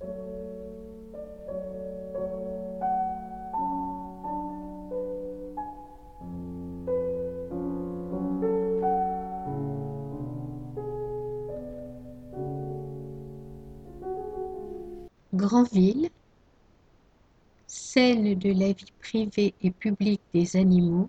Granville, scène de la vie privée et publique des animaux,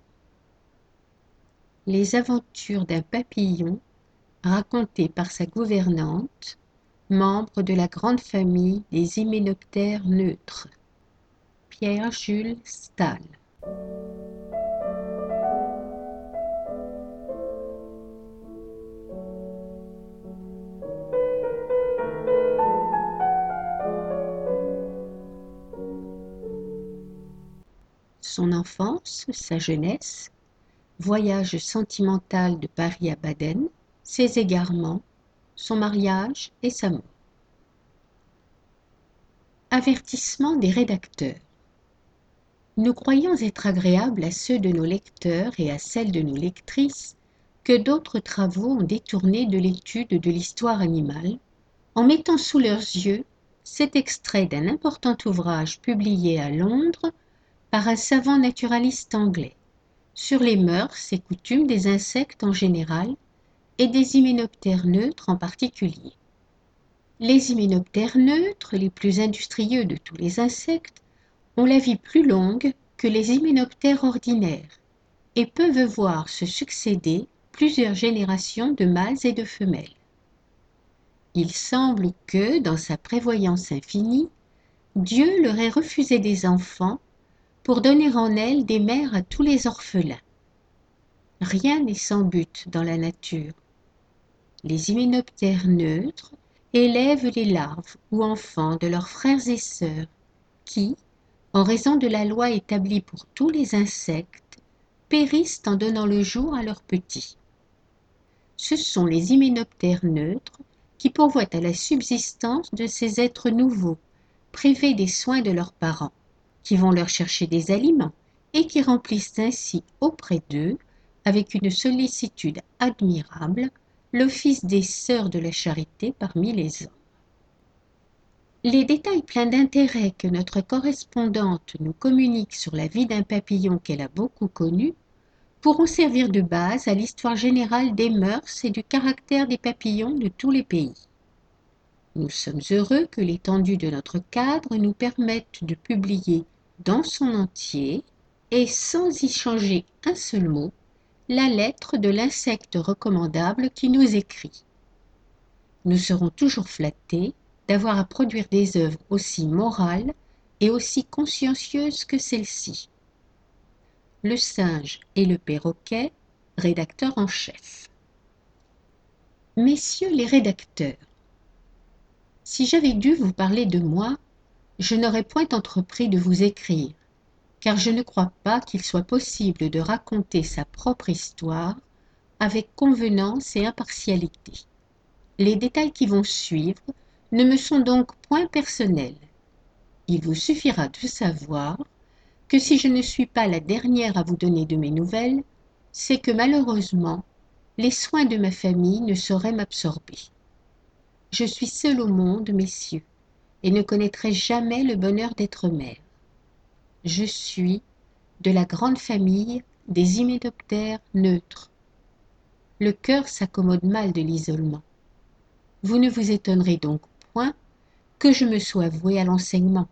les aventures d'un papillon racontées par sa gouvernante, membre de la grande famille des hyménoptères neutres. Pierre-Jules Stahl. Son enfance, sa jeunesse, voyage sentimental de Paris à Baden, ses égarements, son mariage et sa mort. Avertissement des rédacteurs. Nous croyons être agréables à ceux de nos lecteurs et à celles de nos lectrices que d'autres travaux ont détourné de l'étude de l'histoire animale, en mettant sous leurs yeux cet extrait d'un important ouvrage publié à Londres par un savant naturaliste anglais sur les mœurs et coutumes des insectes en général et des hyménoptères neutres en particulier. Les hyménoptères neutres, les plus industrieux de tous les insectes, ont la vie plus longue que les hyménoptères ordinaires et peuvent voir se succéder plusieurs générations de mâles et de femelles. Il semble que, dans sa prévoyance infinie, Dieu leur ait refusé des enfants pour donner en elles des mères à tous les orphelins. Rien n'est sans but dans la nature. Les hyménoptères neutres élèvent les larves ou enfants de leurs frères et sœurs qui, en raison de la loi établie pour tous les insectes, périssent en donnant le jour à leurs petits. Ce sont les hyménoptères neutres qui pourvoient à la subsistance de ces êtres nouveaux, privés des soins de leurs parents, qui vont leur chercher des aliments et qui remplissent ainsi auprès d'eux, avec une sollicitude admirable, l'office des sœurs de la charité parmi les hommes. Les détails pleins d'intérêt que notre correspondante nous communique sur la vie d'un papillon qu'elle a beaucoup connu pourront servir de base à l'histoire générale des mœurs et du caractère des papillons de tous les pays. Nous sommes heureux que l'étendue de notre cadre nous permette de publier dans son entier, et sans y changer un seul mot, la lettre de l'insecte recommandable qui nous écrit. Nous serons toujours flattés d'avoir à produire des œuvres aussi morales et aussi consciencieuses que celle-ci. Le singe et le perroquet, rédacteur en chef. Messieurs les rédacteurs, si j'avais dû vous parler de moi, je n'aurais point entrepris de vous écrire, car je ne crois pas qu'il soit possible de raconter sa propre histoire avec convenance et impartialité. Les détails qui vont suivre ne me sont donc point personnels. Il vous suffira de savoir que si je ne suis pas la dernière à vous donner de mes nouvelles, c'est que malheureusement, les soins de ma famille ne sauraient m'absorber. Je suis seule au monde, messieurs, et ne connaîtrai jamais le bonheur d'être mère. Je suis de la grande famille des hyménoptères neutres. Le cœur s'accommode mal de l'isolement. Vous ne vous étonnerez donc point que je me sois vouée à l'enseignement.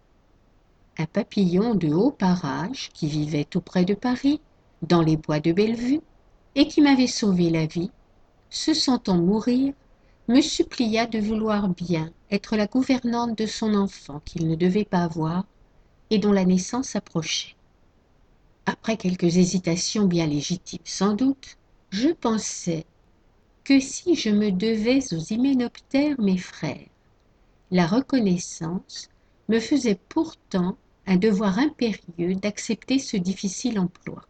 Un papillon de haut parage qui vivait auprès de Paris, dans les bois de Bellevue, et qui m'avait sauvé la vie, se sentant mourir, me supplia de vouloir bien être la gouvernante de son enfant qu'il ne devait pas voir et dont la naissance approchait. Après quelques hésitations bien légitimes sans doute, je pensai que si je me devais aux hyménoptères mes frères, la reconnaissance me faisait pourtant un devoir impérieux d'accepter ce difficile emploi.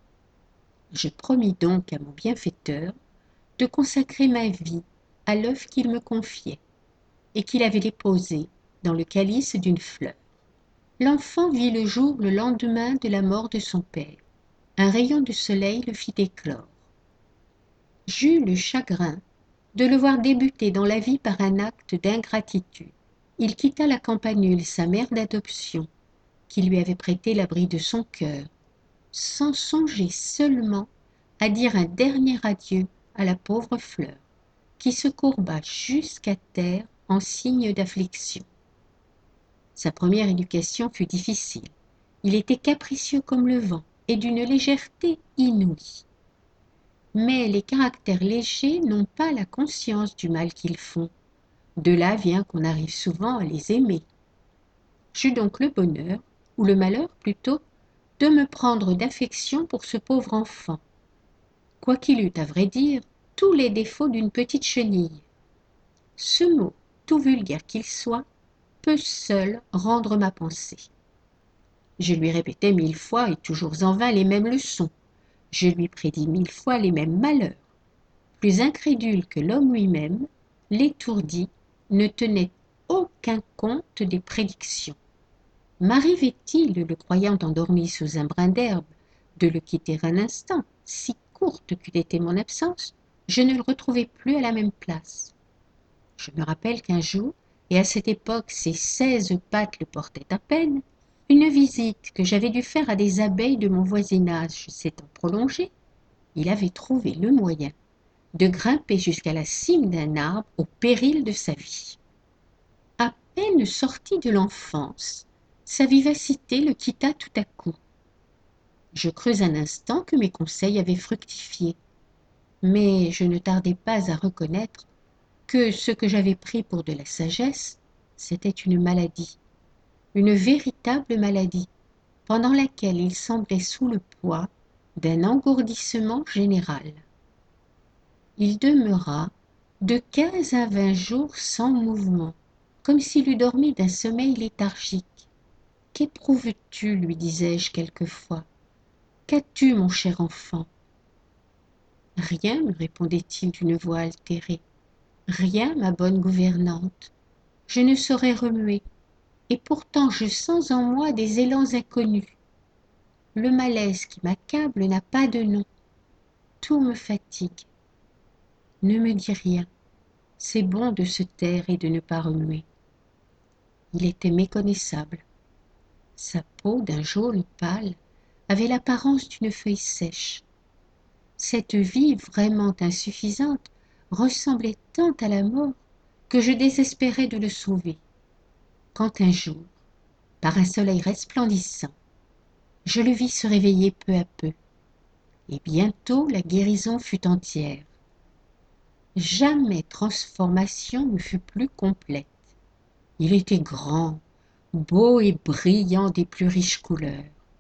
Je promis donc à mon bienfaiteur de consacrer ma vie à l'œuf qu'il me confiait et qu'il avait déposé dans le calice d'une fleur. L'enfant vit le jour le lendemain de la mort de son père. Un rayon de soleil le fit éclore. J'eus le chagrin de le voir débuter dans la vie par un acte d'ingratitude. Il quitta la campanule, sa mère d'adoption, qui lui avait prêté l'abri de son cœur, sans songer seulement à dire un dernier adieu à la pauvre fleur, qui se courba jusqu'à terre en signe d'affliction. Sa première éducation fut difficile. Il était capricieux comme le vent et d'une légèreté inouïe. Mais les caractères légers n'ont pas la conscience du mal qu'ils font. De là vient qu'on arrive souvent à les aimer. J'eus donc le bonheur, ou le malheur plutôt, de me prendre d'affection pour ce pauvre enfant, quoiqu'il eût, à vrai dire, tous les défauts d'une petite chenille. Ce mot, tout vulgaire qu'il soit, peut seul rendre ma pensée. Je lui répétais 1000 fois et toujours en vain les mêmes leçons. Je lui prédis 1000 fois les mêmes malheurs. Plus incrédule que l'homme lui-même, l'étourdi ne tenait aucun compte des prédictions. M'arrivait-il, le croyant endormi sous un brin d'herbe, de le quitter un instant, si courte qu'eût été mon absence, je ne le retrouvai plus à la même place. Je me rappelle qu'un jour, et à cette époque ses 16 pattes le portaient à peine, une visite que j'avais dû faire à des abeilles de mon voisinage s'étant prolongée, il avait trouvé le moyen de grimper jusqu'à la cime d'un arbre au péril de sa vie. À peine sorti de l'enfance, sa vivacité le quitta tout à coup. Je crus un instant que mes conseils avaient fructifié, mais je ne tardai pas à reconnaître que ce que j'avais pris pour de la sagesse, c'était une maladie, une véritable maladie, pendant laquelle il semblait sous le poids d'un engourdissement général. Il demeura de 15 à 20 jours sans mouvement, comme s'il eût dormi d'un sommeil léthargique. Qu'éprouves-tu, lui disais-je quelquefois. Qu'as-tu, mon cher enfant? Rien, me répondait-il d'une voix altérée. Rien, ma bonne gouvernante. Je ne saurais remuer, et pourtant je sens en moi des élans inconnus. Le malaise qui m'accable n'a pas de nom. Tout me fatigue. Ne me dis rien. C'est bon de se taire et de ne pas remuer. Il était méconnaissable. Sa peau, d'un jaune pâle, avait l'apparence d'une feuille sèche. Cette vie vraiment insuffisante ressemblait tant à la mort que je désespérais de le sauver. Quand un jour, par un soleil resplendissant, je le vis se réveiller peu à peu, et bientôt la guérison fut entière. Jamais transformation ne fut plus complète. Il était grand, beau et brillant des plus riches couleurs.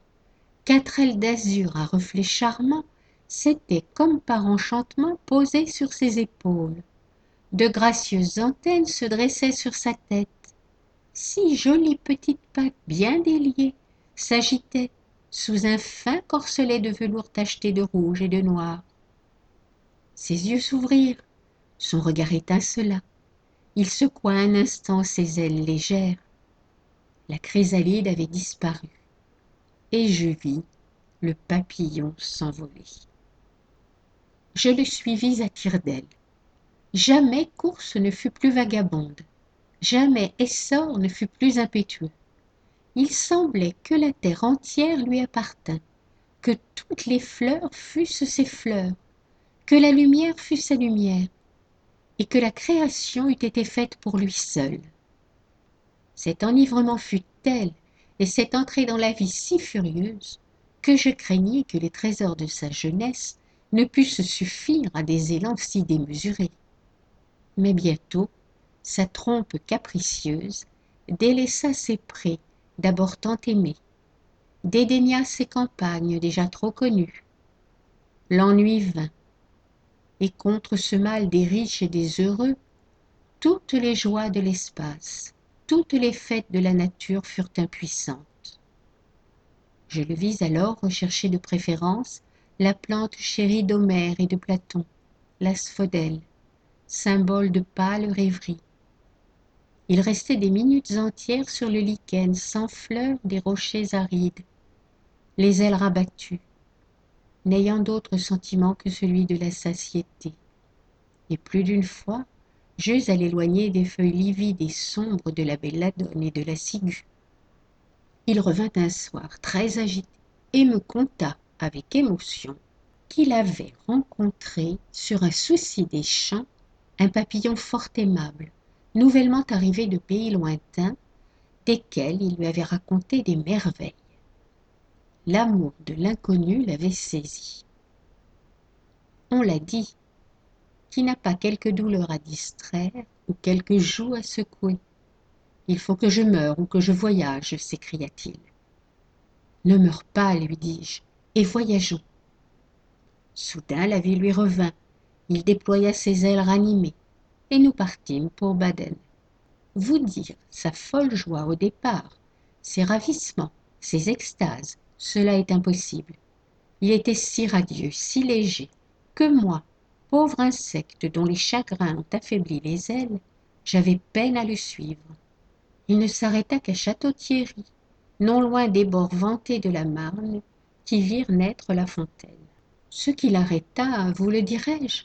4 ailes d'azur à reflets charmants s'étaient comme par enchantement posées sur ses épaules. De gracieuses antennes se dressaient sur sa tête. 6 jolies petites pattes bien déliées s'agitaient sous un fin corselet de velours tacheté de rouge et de noir. Ses yeux s'ouvrirent, son regard étincela. Il secoua un instant ses ailes légères. La chrysalide avait disparu, et je vis le papillon s'envoler. Je le suivis à tire-d'aile. Jamais course ne fut plus vagabonde, jamais essor ne fut plus impétueux. Il semblait que la terre entière lui appartînt, que toutes les fleurs fussent ses fleurs, que la lumière fût sa lumière, et que la création eût été faite pour lui seul. Cet enivrement fut tel, et cette entrée dans la vie si furieuse, que je craignis que les trésors de sa jeunesse ne pussent suffire à des élans si démesurés. Mais bientôt, sa trompe capricieuse délaissa ses prés d'abord tant aimés, dédaigna ses campagnes déjà trop connues. L'ennui vint, et contre ce mal des riches et des heureux, toutes les joies de l'espace, toutes les fêtes de la nature furent impuissantes. Je le vis alors rechercher de préférence la plante chérie d'Homère et de Platon, l'asphodèle, symbole de pâle rêverie. Il restait des minutes entières sur le lichen sans fleurs des rochers arides, les ailes rabattues, n'ayant d'autre sentiment que celui de la satiété. Et plus d'une fois, j'eus à l'éloigner des feuilles livides et sombres de la belladone et de la ciguë. Il revint un soir très agité et me conta avec émotion qu'il avait rencontré sur un souci des champs un papillon fort aimable, nouvellement arrivé de pays lointains, desquels il lui avait raconté des merveilles. L'amour de l'inconnu l'avait saisi. On l'a dit, qui n'a pas quelque douleur à distraire ou quelque joug à secouer. Il faut que je meure ou que je voyage, s'écria-t-il. Ne meurs pas, lui dis-je, et voyageons. Soudain la vie lui revint, il déploya ses ailes ranimées, et nous partîmes pour Baden. Vous dire sa folle joie au départ, ses ravissements, ses extases, cela est impossible. Il était si radieux, si léger, que moi, pauvre insecte dont les chagrins ont affaibli les ailes, j'avais peine à le suivre. Il ne s'arrêta qu'à Château-Thierry, non loin des bords vantés de la Marne, qui virent naître la fontaine. Ce qui l'arrêta, vous le dirai-je.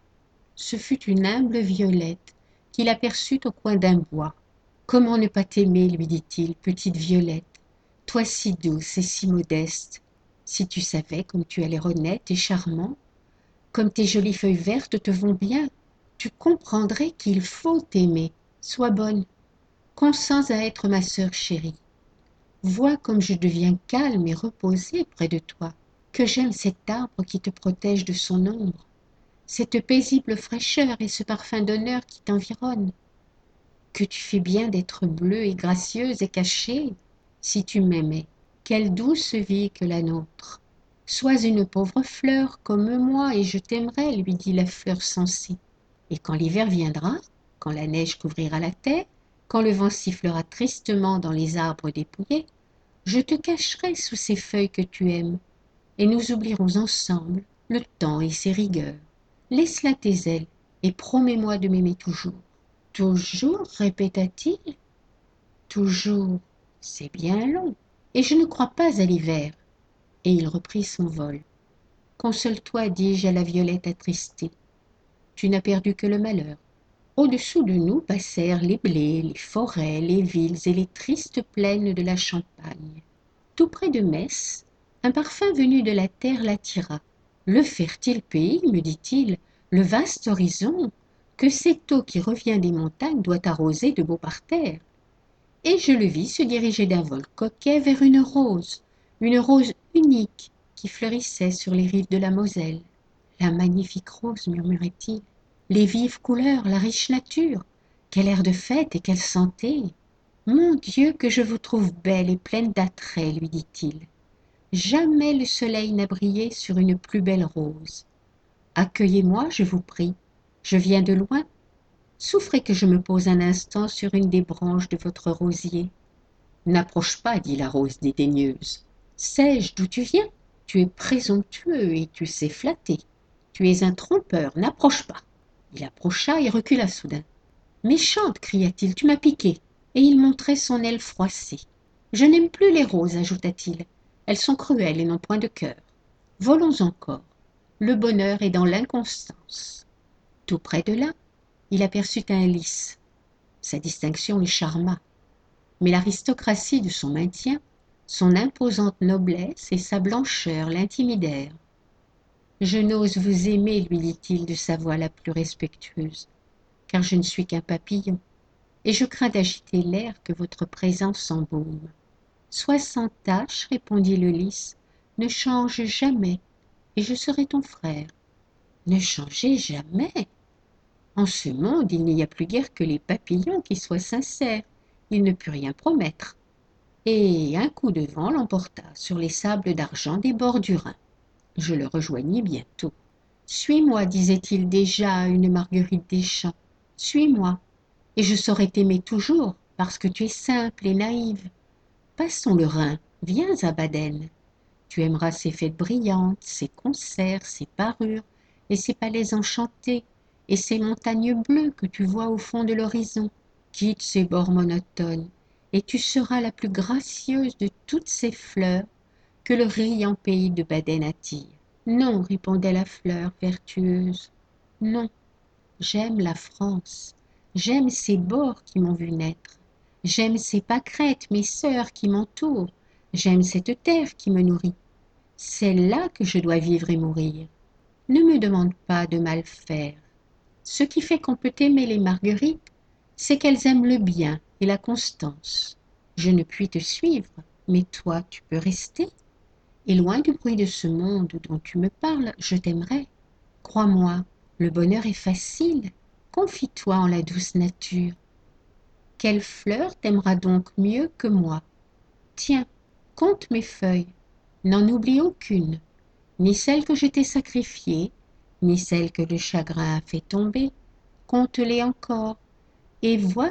Ce fut une humble violette qu'il aperçut au coin d'un bois. Comment ne pas t'aimer, lui dit-il, petite violette, toi si douce et si modeste. Si tu savais comme tu as l'air honnête et charmant, comme tes jolies feuilles vertes te vont bien, tu comprendrais qu'il faut t'aimer. Sois bonne, consens à être ma sœur chérie. Vois comme je deviens calme et reposée près de toi, que j'aime cet arbre qui te protège de son ombre, cette paisible fraîcheur et ce parfum d'honneur qui t'environne. Que tu fais bien d'être bleue et gracieuse et cachée. Si tu m'aimais, quelle douce vie que la nôtre. Sois une pauvre fleur comme moi et je t'aimerai, lui dit la fleur sensée. Et quand l'hiver viendra, quand la neige couvrira la terre, quand le vent sifflera tristement dans les arbres dépouillés, je te cacherai sous ces feuilles que tu aimes, et nous oublierons ensemble le temps et ses rigueurs. Laisse là tes ailes, et promets-moi de m'aimer toujours. Toujours, répéta-t-il. Toujours, c'est bien long, et je ne crois pas à l'hiver. Et il reprit son vol. Console-toi, dis-je à la violette attristée. Tu n'as perdu que le malheur. Au-dessous de nous passèrent les blés, les forêts, les villes et les tristes plaines de la Champagne. Tout près de Metz, un parfum venu de la terre l'attira. Le fertile pays, me dit-il, le vaste horizon, que cette eau qui revient des montagnes doit arroser de beaux parterres. Et je le vis se diriger d'un vol coquet vers une rose unique qui fleurissait sur les rives de la Moselle. La magnifique rose, murmurait-il, les vives couleurs, la riche nature, quel air de fête et quelle santé. Mon Dieu, que je vous trouve belle et pleine d'attrait, lui dit-il. Jamais le soleil n'a brillé sur une plus belle rose. Accueillez-moi, je vous prie. Je viens de loin. Souffrez que je me pose un instant sur une des branches de votre rosier. N'approche pas, dit la rose dédaigneuse. Sais-je d'où tu viens? Tu es présomptueux et tu sais flatter. Tu es un trompeur, n'approche pas. Il approcha et recula soudain. Méchante, cria-t-il, tu m'as piqué. Et il montrait son aile froissée. Je n'aime plus les roses, ajouta-t-il. Elles sont cruelles et n'ont point de cœur. Volons encore. Le bonheur est dans l'inconstance. Tout près de là, il aperçut un lys. Sa distinction le charma. Mais l'aristocratie de son maintien, son imposante noblesse et sa blancheur l'intimidèrent. Je n'ose vous aimer, lui dit-il de sa voix la plus respectueuse, car je ne suis qu'un papillon, et je crains d'agiter l'air que votre présence embaume. Sois sans tache, répondit le lys, ne change jamais, et je serai ton frère. Ne changez jamais. En ce monde, il n'y a plus guère que les papillons qui soient sincères. Il ne put rien promettre. Et un coup de vent l'emporta sur les sables d'argent des bords du Rhin. Je le rejoignis bientôt. Suis-moi, disait-il déjà à une Marguerite des Champs. Suis-moi, et je saurai t'aimer toujours, parce que tu es simple et naïve. Passons le Rhin, viens à Baden. Tu aimeras ces fêtes brillantes, ces concerts, ces parures, et ces palais enchantés, et ces montagnes bleues que tu vois au fond de l'horizon. Quitte ces bords monotones, et tu seras la plus gracieuse de toutes ces fleurs que le riant pays de Baden attire. Non, répondait la fleur vertueuse, non, j'aime la France, J'aime ces bords qui m'ont vu naître. J'aime ces pâquerettes, mes sœurs qui m'entourent. J'aime cette terre qui me nourrit. C'est là que je dois vivre et mourir. Ne me demande pas de mal faire. Ce qui fait qu'on peut aimer les marguerites, c'est qu'elles aiment le bien et la constance. Je ne puis te suivre, mais toi tu peux rester. Et loin du bruit de ce monde dont tu me parles, je t'aimerai. Crois-moi, le bonheur est facile. Confie-toi en la douce nature. Quelle fleur t'aimera donc mieux que moi? Tiens, compte mes feuilles. N'en oublie aucune, ni celle que je t'ai sacrifiée, ni celle que le chagrin a fait tomber. Compte-les encore, et vois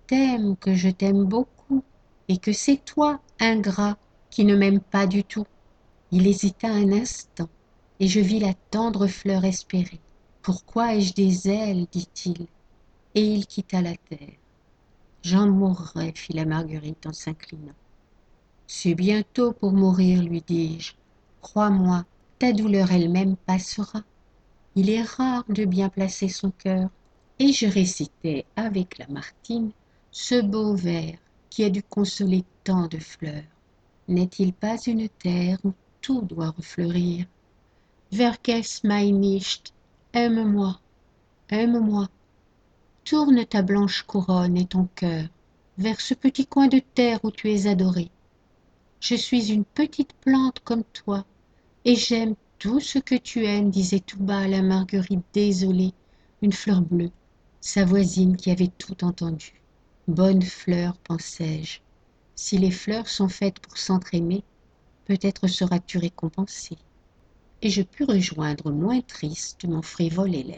que je t'aime beaucoup, et que c'est toi, ingrat, qui ne m'aimes pas du tout. Il hésita un instant, et je vis la tendre fleur espérer. Pourquoi ai-je des ailes, dit-il, et il quitta la terre. J'en mourrai, fit la Marguerite en s'inclinant. C'est bientôt pour mourir, lui dis-je. Crois-moi, ta douleur elle-même passera. Il est rare de bien placer son cœur. Et je récitai avec Lamartine ce beau vers qui a dû consoler tant de fleurs. N'est-il pas une terre où tout doit refleurir? Vergess mein nicht, aime-moi, aime-moi. Tourne ta blanche couronne et ton cœur vers ce petit coin de terre où tu es adoré. Je suis une petite plante comme toi, et j'aime tout ce que tu aimes, disait tout bas la Marguerite désolée, une fleur bleue, sa voisine qui avait tout entendu. Bonne fleur, pensai-je, si les fleurs sont faites pour s'entraimer, peut-être seras-tu récompensée. Et je pus rejoindre moins triste mon frivole élève.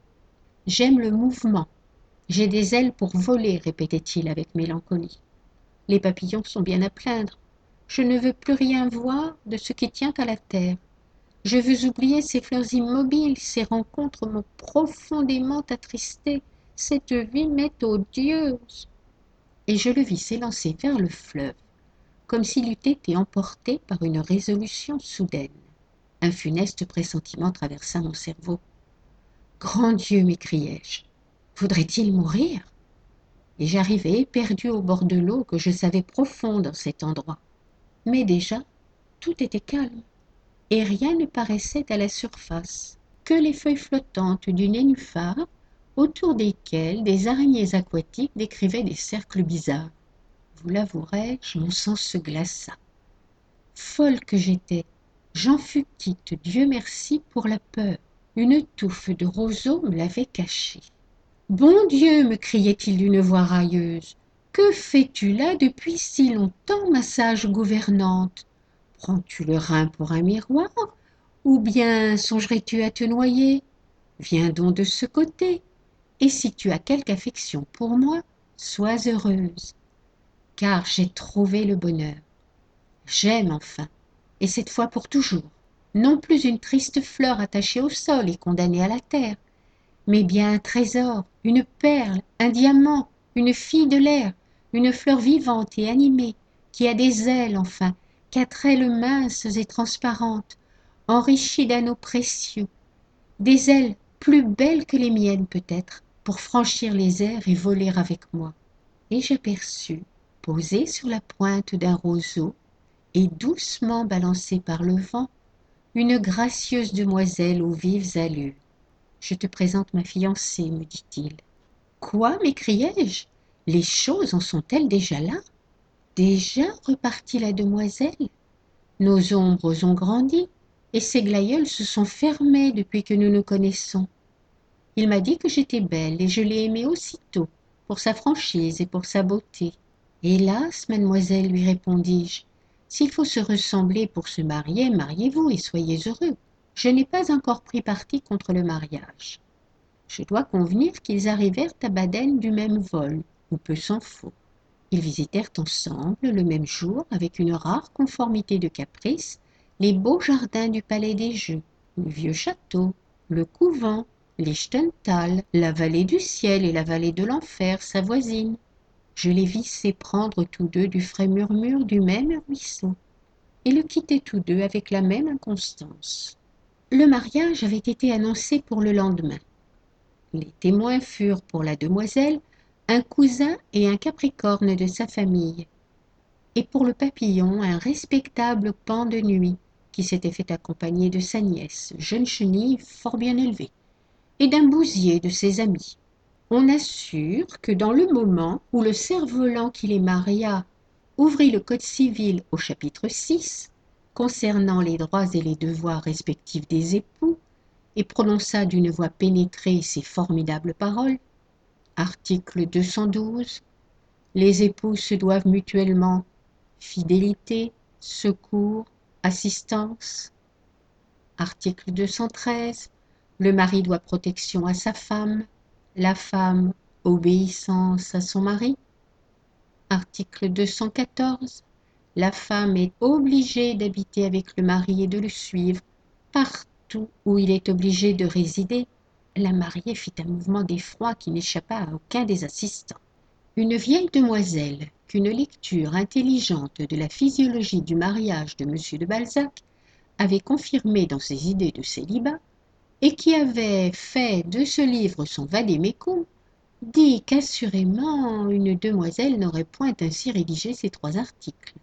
J'aime le mouvement, j'ai des ailes pour voler, répétait-il avec mélancolie. Les papillons sont bien à plaindre. Je ne veux plus rien voir de ce qui tient à la terre. Je veux oublier ces fleurs immobiles, ces rencontres m'ont profondément attristée. Cette vie m'est odieuse. Et je le vis s'élancer vers le fleuve, comme s'il eût été emporté par une résolution soudaine. Un funeste pressentiment traversa mon cerveau. Grand Dieu, m'écriai-je, faudrait-il mourir? Et j'arrivai éperdu au bord de l'eau que je savais profonde en cet endroit. Mais déjà, tout était calme, et rien ne paraissait à la surface, que les feuilles flottantes du nénuphar, autour desquelles des araignées aquatiques décrivaient des cercles bizarres. Vous l'avouerai-je, mon sang se glaça. Folle que j'étais, j'en fus quitte, Dieu merci, pour la peur. Une touffe de roseaux me l'avait cachée. Bon Dieu, me criait-il d'une voix railleuse, que fais-tu là depuis si longtemps, ma sage gouvernante? Prends-tu le Rhin pour un miroir, ou bien songerais-tu à te noyer? Viens donc de ce côté, et si tu as quelque affection pour moi, sois heureuse, car j'ai trouvé le bonheur. J'aime enfin, et cette fois pour toujours, non plus une triste fleur attachée au sol et condamnée à la terre, mais bien un trésor, une perle, un diamant, une fille de l'air, une fleur vivante et animée, qui a des ailes enfin, quatre ailes minces et transparentes, enrichies d'anneaux précieux, des ailes plus belles que les miennes peut-être, pour franchir les airs et voler avec moi. Et j'aperçus, posée sur la pointe d'un roseau, et doucement balancée par le vent, une gracieuse demoiselle aux vives allures. Je te présente ma fiancée, me dit-il. Quoi, m'écriai-je? Les choses en sont-elles déjà là? Déjà, repartit la demoiselle. Nos ombres ont grandi, et ces glaïeuls se sont fermés depuis que nous nous connaissons. Il m'a dit que j'étais belle, et je l'ai aimé aussitôt, pour sa franchise et pour sa beauté. Hélas, mademoiselle, lui répondis-je, s'il faut se ressembler pour se marier, mariez-vous et soyez heureux. Je n'ai pas encore pris parti contre le mariage. Je dois convenir qu'ils arrivèrent à Baden du même vol, ou peu s'en faut. Ils visitèrent ensemble, le même jour, avec une rare conformité de caprice, les beaux jardins du Palais des Jeux, le vieux château, le couvent, Liechtental, la vallée du ciel et la vallée de l'enfer, sa voisine. Je les vis s'éprendre tous deux du frais murmure du même ruisseau, et le quitter tous deux avec la même inconstance. Le mariage avait été annoncé pour le lendemain. Les témoins furent, pour la demoiselle, un cousin et un capricorne de sa famille, et pour le papillon un respectable paon de nuit, qui s'était fait accompagner de sa nièce, jeune chenille fort bien élevée, et d'un bousier de ses amis. On assure que dans le moment où le cerf-volant qui les maria ouvrit le code civil au chapitre 6, concernant les droits et les devoirs respectifs des époux, et prononça d'une voix pénétrée ces formidables paroles. Article 212. Les époux se doivent mutuellement fidélité, secours, assistance. Article 213. Le mari doit protection à sa femme, la femme obéissance à son mari. Article 214. La femme est obligée d'habiter avec le mari et de le suivre partout où il est obligé de résider. La mariée fit un mouvement d'effroi qui n'échappa à aucun des assistants. Une vieille demoiselle qu'une lecture intelligente de la physiologie du mariage de M. de Balzac avait confirmée dans ses idées de célibat, et qui avait fait de ce livre son vade-mecum, dit qu'assurément une demoiselle n'aurait point ainsi rédigé ces 3 articles.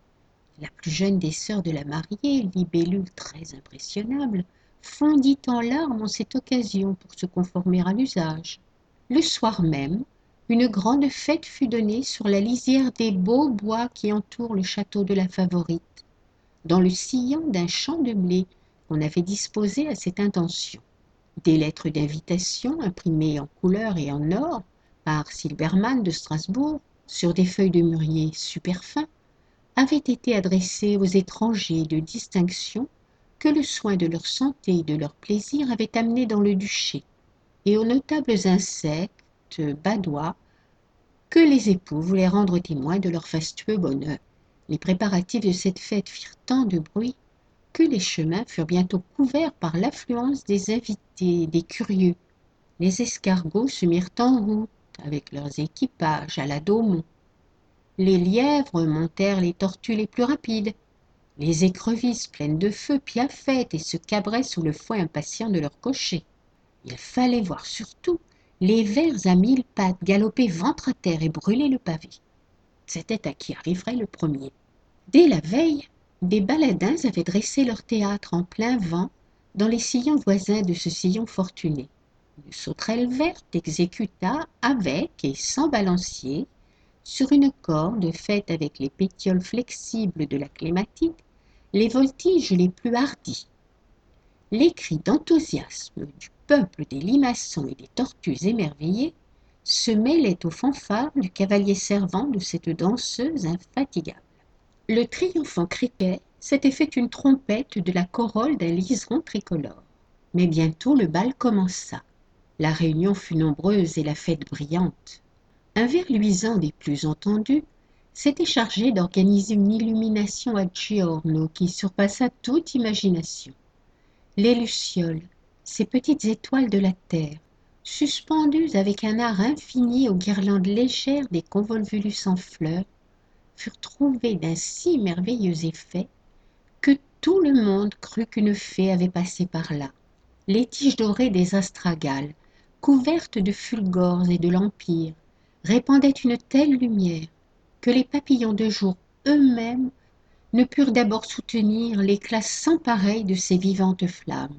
La plus jeune des sœurs de la mariée, libellule très impressionnable, fondit en larmes en cette occasion pour se conformer à l'usage. Le soir même, une grande fête fut donnée sur la lisière des beaux bois qui entourent le château de la Favorite, dans le sillon d'un champ de blé qu'on avait disposé à cette intention. Des lettres d'invitation imprimées en couleur et en or par Silbermann de Strasbourg sur des feuilles de mûrier super fins avaient été adressées aux étrangers de distinction que le soin de leur santé et de leur plaisir avait amenés dans le duché, et aux notables insectes badois que les époux voulaient rendre témoins de leur fastueux bonheur. Les préparatifs de cette fête firent tant de bruit que les chemins furent bientôt couverts par l'affluence des invités, des curieux. Les escargots se mirent en route avec leurs équipages à la Daumont. Les lièvres montèrent les tortues les plus rapides. Les écrevisses pleines de feu piaffaient et se cabraient sous le fouet impatient de leur cocher. Il fallait voir surtout les vers à 1000 pattes galoper ventre à terre et brûler le pavé. C'était à qui arriverait le premier. Dès la veille, des baladins avaient dressé leur théâtre en plein vent dans les sillons voisins de ce sillon fortuné. Une sauterelle verte exécuta avec et sans balancier, sur une corde faite avec les pétioles flexibles de la clématite, les voltiges les plus hardis. Les cris d'enthousiasme du peuple des limaçons et des tortues émerveillées se mêlaient aux fanfares du cavalier servant de cette danseuse infatigable. Le triomphant criquet s'était fait une trompette de la corolle d'un liseron tricolore. Mais bientôt le bal commença. La réunion fut nombreuse et la fête brillante. Un ver luisant des plus entendus s'était chargé d'organiser une illumination à Giorno qui surpassa toute imagination. Les lucioles, ces petites étoiles de la terre, suspendues avec un art infini aux guirlandes légères des convolvulus en fleurs, furent trouvées d'un si merveilleux effet que tout le monde crut qu'une fée avait passé par là. Les tiges dorées des astragales, couvertes de fulgores et de lampires, répandaient une telle lumière que les papillons de jour eux-mêmes ne purent d'abord soutenir l'éclat sans pareil de ces vivantes flammes.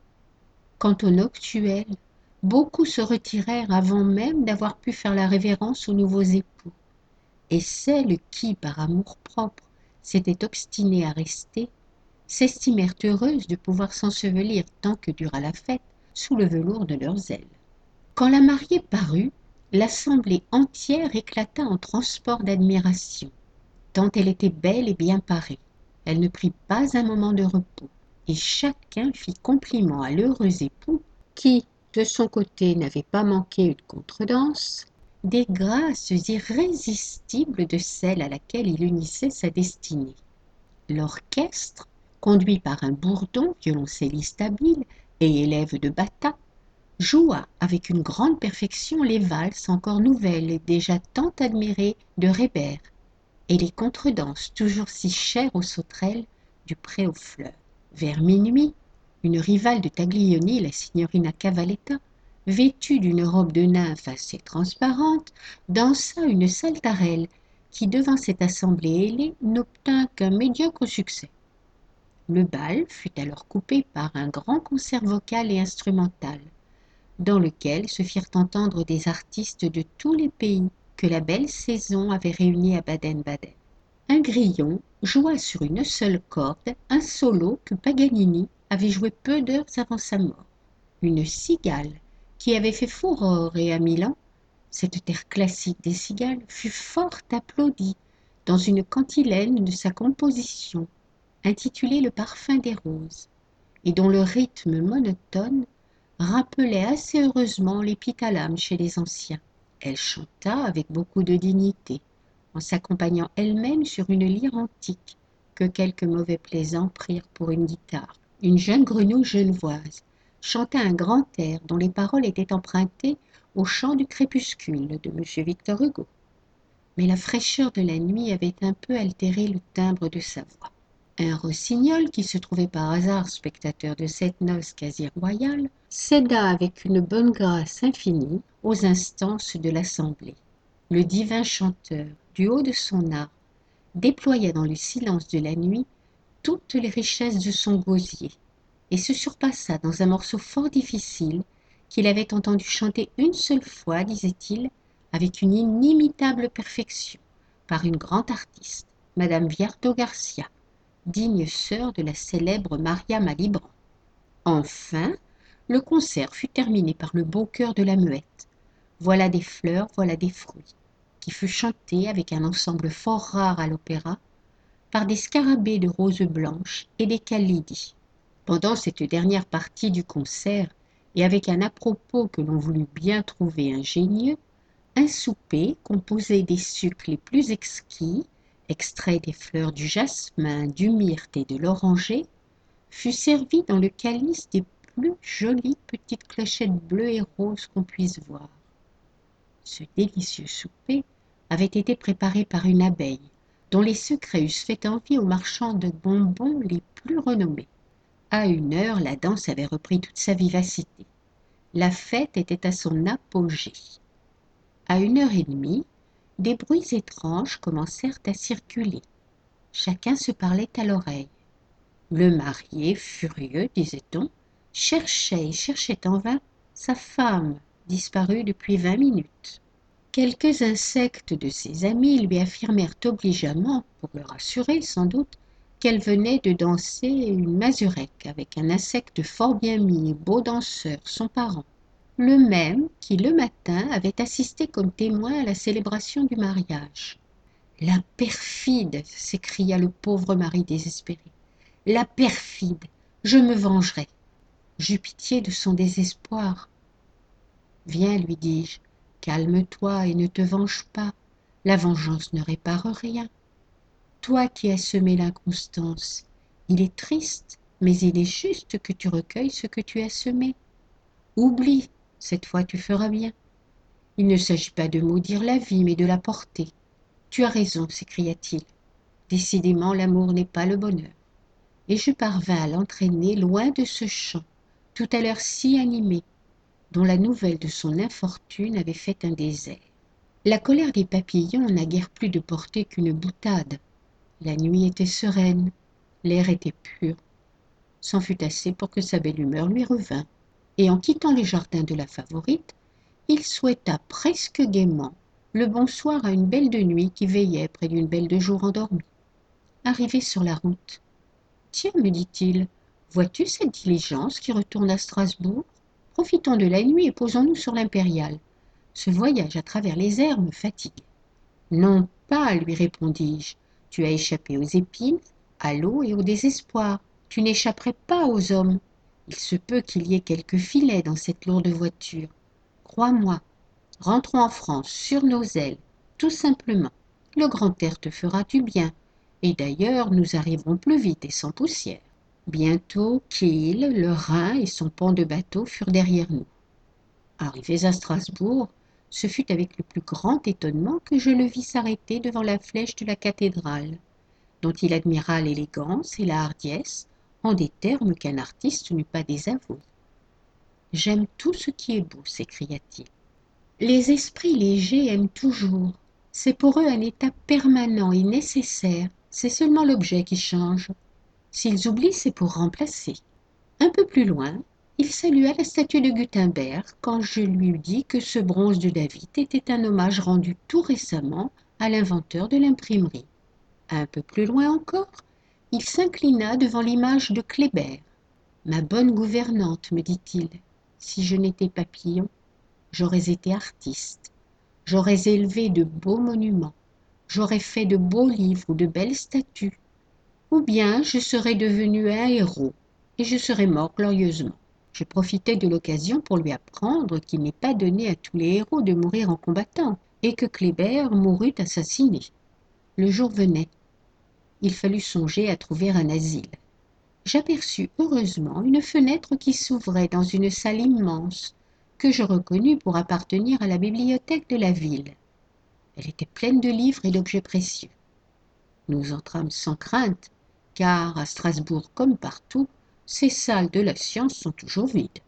Quant aux noctuels, beaucoup se retirèrent avant même d'avoir pu faire la révérence aux nouveaux époux, et celles qui, par amour-propre, s'étaient obstinées à rester, s'estimèrent heureuses de pouvoir s'ensevelir tant que dura la fête sous le velours de leurs ailes. Quand la mariée parut, l'assemblée entière éclata en transports d'admiration, tant elle était belle et bien parée. Elle ne prit pas un moment de repos, et chacun fit compliment à l'heureux époux qui, de son côté, n'avait pas manqué une contredanse, des grâces irrésistibles de celle à laquelle il unissait sa destinée. L'orchestre, conduit par un bourdon, violoncelliste habile et élève de Bata, joua avec une grande perfection les valses encore nouvelles et déjà tant admirées de Reber, et les contredanses toujours si chères aux sauterelles du pré aux fleurs. Vers minuit, une rivale de Taglioni, la signorina Cavaletta, vêtu d'une robe de nymphe assez transparente, dansa une saltarelle qui, devant cette assemblée ailée, n'obtint qu'un médiocre succès. Le bal fut alors coupé par un grand concert vocal et instrumental, dans lequel se firent entendre des artistes de tous les pays que la belle saison avait réunis à Baden-Baden. Un grillon joua sur une seule corde un solo que Paganini avait joué peu d'heures avant sa mort. Une cigale, qui avait fait fureur à Milan, cette terre classique des cigales, fut fort applaudie dans une cantilène de sa composition, intitulée Le parfum des roses, et dont le rythme monotone rappelait assez heureusement l'épithalame chez les anciens. Elle chanta avec beaucoup de dignité, en s'accompagnant elle-même sur une lyre antique que quelques mauvais plaisants prirent pour une guitare. Une jeune grenouille genevoise chanta un grand air dont les paroles étaient empruntées au chant du crépuscule de M. Victor Hugo. Mais la fraîcheur de la nuit avait un peu altéré le timbre de sa voix. Un rossignol, qui se trouvait par hasard spectateur de cette noce quasi royale, céda avec une bonne grâce infinie aux instances de l'assemblée. Le divin chanteur, du haut de son art, déploya dans le silence de la nuit toutes les richesses de son gosier, et se surpassa dans un morceau fort difficile qu'il avait entendu chanter une seule fois, disait-il, avec une inimitable perfection, par une grande artiste, Madame Viardot Garcia, digne sœur de la célèbre Maria Malibran. Enfin, le concert fut terminé par le beau chœur de la Muette, Voilà des fleurs, voilà des fruits, qui fut chanté avec un ensemble fort rare à l'opéra, par des scarabées de roses blanches et des callidis. Pendant cette dernière partie du concert, et avec un à-propos que l'on voulut bien trouver ingénieux, un souper composé des sucs les plus exquis, extraits des fleurs du jasmin, du myrte et de l'oranger, fut servi dans le calice des plus jolies petites clochettes bleues et roses qu'on puisse voir. Ce délicieux souper avait été préparé par une abeille, dont les secrets eussent fait envie aux marchands de bonbons les plus renommés. À 1 heure, la danse avait repris toute sa vivacité. La fête était à son apogée. À 1 heure et demie, des bruits étranges commencèrent à circuler. Chacun se parlait à l'oreille. Le marié, furieux, disait-on, cherchait et cherchait en vain sa femme, disparue depuis 20 minutes. Quelques insectes de ses amis lui affirmèrent obligeamment, pour le rassurer sans doute, qu'elle venait de danser une mazurek avec un insecte fort bien mis et beau danseur, son parent, le même qui, le matin, avait assisté comme témoin à la célébration du mariage. La perfide! S'écria le pauvre mari désespéré. La perfide! Je me vengerai. J'eus pitié de son désespoir. Viens, lui dis-je, calme-toi et ne te venge pas. La vengeance ne répare rien. Toi qui as semé l'inconstance, il est triste, mais il est juste que tu recueilles ce que tu as semé. Oublie, cette fois tu feras bien. Il ne s'agit pas de maudire la vie, mais de la porter. Tu as raison, s'écria-t-il. Décidément, l'amour n'est pas le bonheur. Et je parvins à l'entraîner loin de ce champ, tout à l'heure si animé, dont la nouvelle de son infortune avait fait un désert. La colère des papillons n'a guère plus de portée qu'une boutade. La nuit était sereine, l'air était pur. C'en fut assez pour que sa belle humeur lui revint, et en quittant les jardins de la Favorite, il souhaita presque gaiement le bonsoir à une belle de nuit qui veillait près d'une belle de jour endormie. Arrivé sur la route, « Tiens, me dit-il, vois-tu cette diligence qui retourne à Strasbourg? Profitons de la nuit et posons-nous sur l'impériale. Ce voyage à travers les airs me fatigue. » Non pas, lui répondis-je. Tu as échappé aux épines, à l'eau et au désespoir. Tu n'échapperais pas aux hommes. Il se peut qu'il y ait quelques filets dans cette lourde voiture. Crois-moi, rentrons en France sur nos ailes, tout simplement. Le grand air te fera du bien. Et d'ailleurs, nous arriverons plus vite et sans poussière. Bientôt, Kiel, le Rhin et son pont de bateau furent derrière nous. Arrivés à Strasbourg, ce fut avec le plus grand étonnement que je le vis s'arrêter devant la flèche de la cathédrale, dont il admira l'élégance et la hardiesse en des termes qu'un artiste n'eût pas désavoués. J'aime tout ce qui est beau, s'écria-t-il. Les esprits légers aiment toujours. C'est pour eux un état permanent et nécessaire. C'est seulement l'objet qui change. S'ils oublient, c'est pour remplacer. Un peu plus loin, il salua la statue de Gutenberg quand je lui eus dit que ce bronze de David était un hommage rendu tout récemment à l'inventeur de l'imprimerie. Un peu plus loin encore, il s'inclina devant l'image de Kléber. Ma bonne gouvernante, me dit-il, si je n'étais papillon, j'aurais été artiste. J'aurais élevé de beaux monuments. J'aurais fait de beaux livres ou de belles statues. Ou bien je serais devenu un héros et je serais mort glorieusement. Je profitais de l'occasion pour lui apprendre qu'il n'est pas donné à tous les héros de mourir en combattant et que Kléber mourut assassiné. Le jour venait. Il fallut songer à trouver un asile. J'aperçus heureusement une fenêtre qui s'ouvrait dans une salle immense que je reconnus pour appartenir à la bibliothèque de la ville. Elle était pleine de livres et d'objets précieux. Nous entrâmes sans crainte, car à Strasbourg comme partout, ces salles de la science sont toujours vides.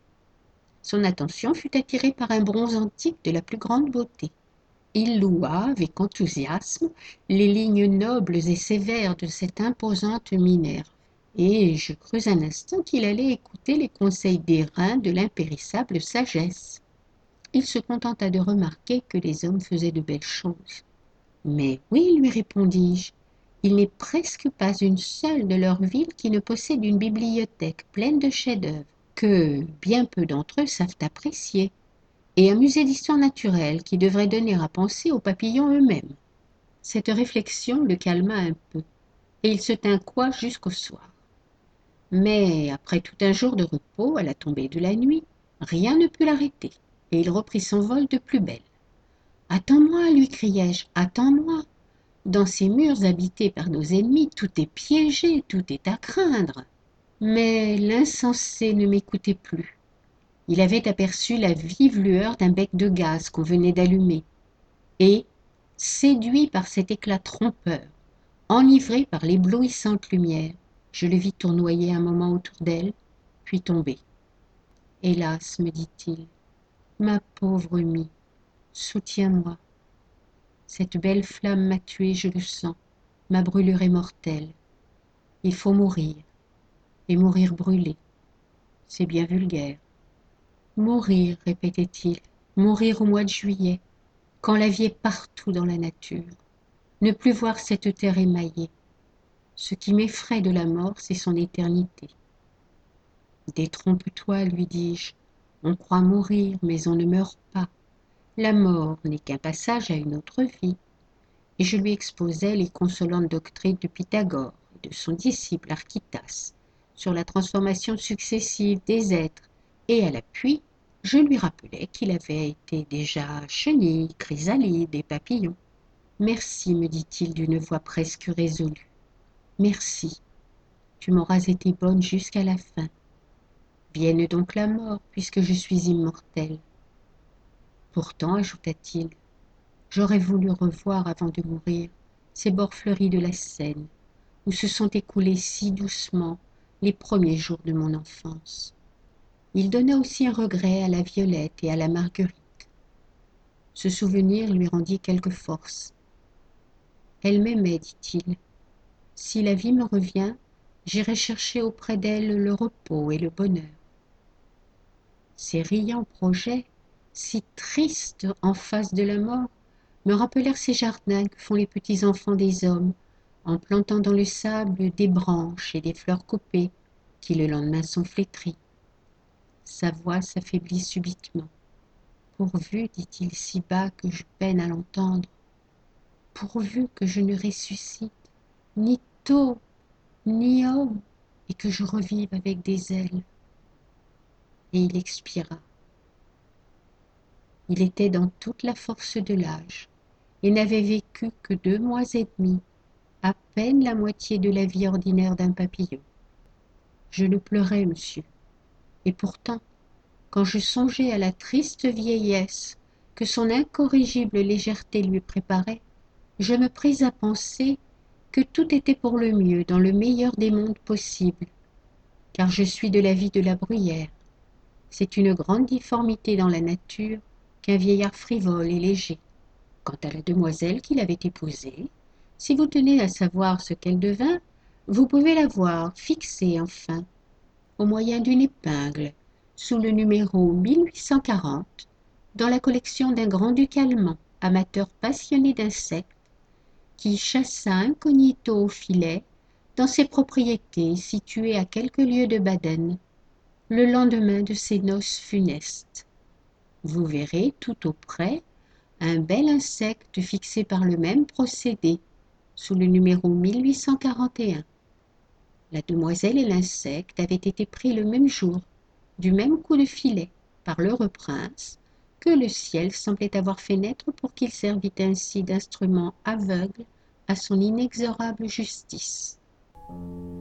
Son attention fut attirée par un bronze antique de la plus grande beauté. Il loua avec enthousiasme les lignes nobles et sévères de cette imposante Minerve, et je crus un instant qu'il allait écouter les conseils d'airain de l'impérissable sagesse. Il se contenta de remarquer que les hommes faisaient de belles choses. Mais oui, lui répondis-je, il n'est presque pas une seule de leur ville qui ne possède une bibliothèque pleine de chefs-d'œuvre, que bien peu d'entre eux savent apprécier, et un musée d'histoire naturelle qui devrait donner à penser aux papillons eux-mêmes. Cette réflexion le calma un peu, et il se tint coy jusqu'au soir. Mais après tout un jour de repos, à la tombée de la nuit, rien ne put l'arrêter, et il reprit son vol de plus belle. Attends-moi, lui criai-je, attends-moi. Dans ces murs habités par nos ennemis, tout est piégé, tout est à craindre. Mais l'insensé ne m'écoutait plus. Il avait aperçu la vive lueur d'un bec de gaz qu'on venait d'allumer, et, séduit par cet éclat trompeur, enivré par l'éblouissante lumière, je le vis tournoyer un moment autour d'elle, puis tomber. Hélas, me dit-il, ma pauvre Mie, soutiens-moi. Cette belle flamme m'a tué, je le sens. Ma brûlure est mortelle. Il faut mourir, et mourir brûlé. C'est bien vulgaire. Mourir, répétait-il, mourir au mois de juillet, quand la vie est partout dans la nature. Ne plus voir cette terre émaillée. Ce qui m'effraie de la mort, c'est son éternité. Détrompe-toi, lui dis-je. On croit mourir, mais on ne meurt pas. La mort n'est qu'un passage à une autre vie. Et je lui exposai les consolantes doctrines de Pythagore et de son disciple Archytas sur la transformation successive des êtres, et à l'appui, je lui rappelai qu'il avait été déjà chenille, chrysalide et papillon. Merci, me dit-il d'une voix presque résolue. Merci, tu m'auras été bonne jusqu'à la fin. Vienne donc la mort, puisque je suis immortel. Pourtant, ajouta-t-il, j'aurais voulu revoir avant de mourir ces bords fleuris de la Seine, où se sont écoulés si doucement les premiers jours de mon enfance. Il donna aussi un regret à la violette et à la marguerite. Ce souvenir lui rendit quelque force. Elle m'aimait, dit-il. Si la vie me revient, j'irai chercher auprès d'elle le repos et le bonheur. Ces riants projets, si tristes en face de la mort, me rappelèrent ces jardins que font les petits enfants des hommes, en plantant dans le sable des branches et des fleurs coupées, qui le lendemain sont flétries. Sa voix s'affaiblit subitement. Pourvu, dit-il si bas que je peine à l'entendre, pourvu que je ne ressuscite, ni tôt, ni homme, et que je revive avec des ailes. Et il expira. Il était dans toute la force de l'âge, et n'avait vécu que 2 mois et demi, à peine la moitié de la vie ordinaire d'un papillon. Je le pleurais, monsieur, et pourtant, quand je songeais à la triste vieillesse que son incorrigible légèreté lui préparait, je me pris à penser que tout était pour le mieux dans le meilleur des mondes possibles, car je suis de l'avis de la Bruyère. C'est une grande difformité dans la nature qu'un vieillard frivole et léger. Quant à la demoiselle qui l'avait épousé, si vous tenez à savoir ce qu'elle devint, vous pouvez la voir fixée enfin, au moyen d'une épingle, sous le numéro 1840, dans la collection d'un grand-duc allemand, amateur passionné d'insectes, qui chassa incognito au filet dans ses propriétés situées à quelques lieues de Baden, le lendemain de ses noces funestes. Vous verrez tout auprès un bel insecte fixé par le même procédé, sous le numéro 1841. La demoiselle et l'insecte avaient été pris le même jour, du même coup de filet, par l'heureux prince, que le ciel semblait avoir fait naître pour qu'il servît ainsi d'instrument aveugle à son inexorable justice.